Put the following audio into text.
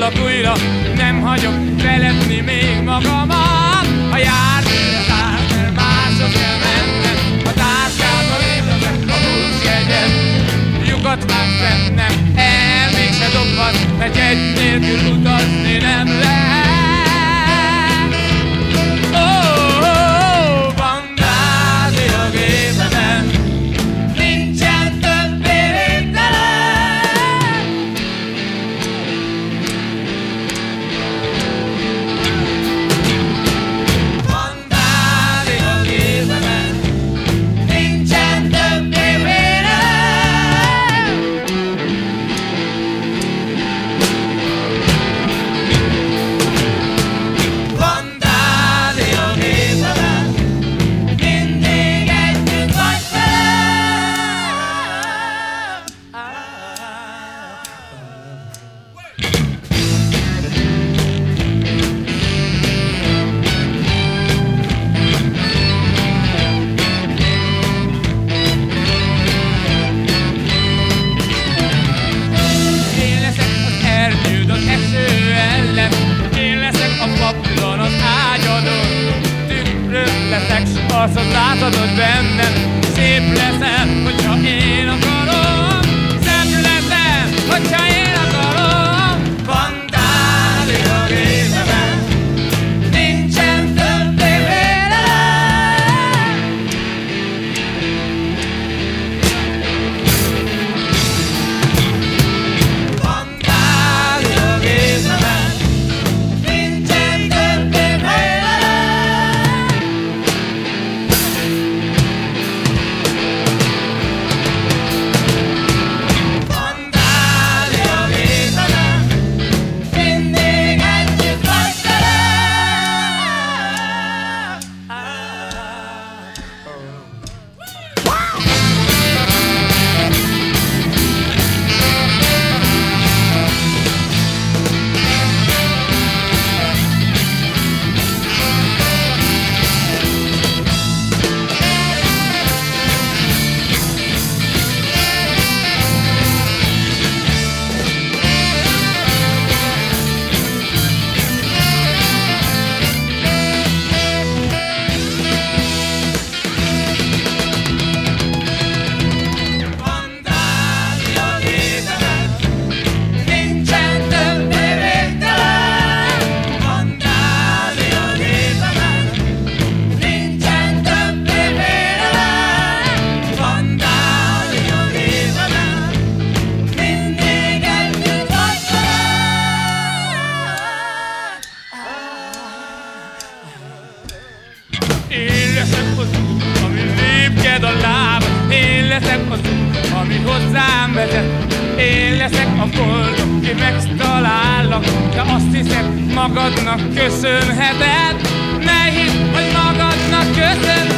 indulok újra, nem hagyok feledni még magamat. Ha járműre szállsz, mert mások kell mennem, a táskába lépletek a buszjegyet. Lyukat vágsz bennem, el mégse dobhat, mert jegy nélkül utazni nem lehet. Arcod láthatod bennem, szép leszel, hogyha én akarom. Szebb leszel, hogyha én akarom. Fantázia a gépemben, nincsen többé vélelem. Fantázia a gépemben, nincsen többé vélelem. Én leszek az út, ami lépked a lábad. Én leszek az út, ami hozzám vezet. Én leszek a boldog, ki megtalállak. De azt hiszed, magadnak köszönheted. Ne hidd, hogy magadnak köszönheted.